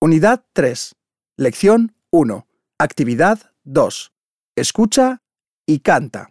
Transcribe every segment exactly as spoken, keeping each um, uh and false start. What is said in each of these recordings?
Unidad tres. Lección uno. Actividad dos. Escucha y canta.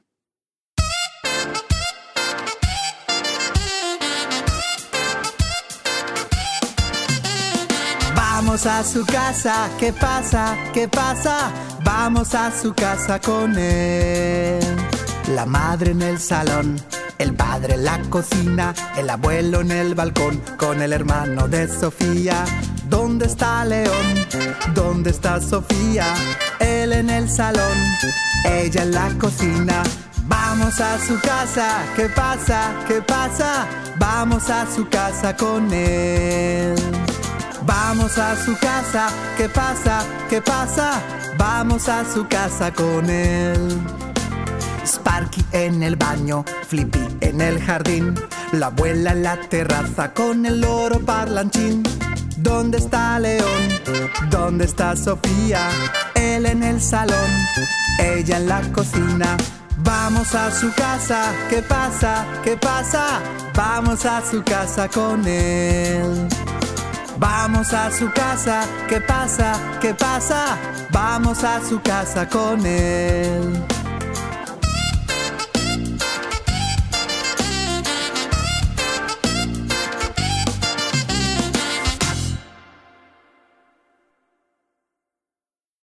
Vamos a su casa, ¿qué pasa? ¿Qué pasa? Vamos a su casa con él. La madre en el salón, el padre en la cocina, el abuelo en el balcón con el hermano de Sofía. ¿Dónde está León? ¿Dónde está Sofía? Él en el salón, ella en la cocina. Vamos a su casa, ¿qué pasa? ¿Qué pasa? Vamos a su casa con él. Vamos a su casa, ¿qué pasa? ¿Qué pasa? Vamos a su casa con él. Sparky en el baño, Flippy en el jardín, la abuela en la terraza con el loro parlanchín. ¿Dónde está León? ¿Dónde está Sofía? Él en el salón, ella en la cocina. Vamos a su casa, ¿qué pasa? ¿Qué pasa? Vamos a su casa con él. Vamos a su casa, ¿qué pasa? ¿Qué pasa? Vamos a su casa con él.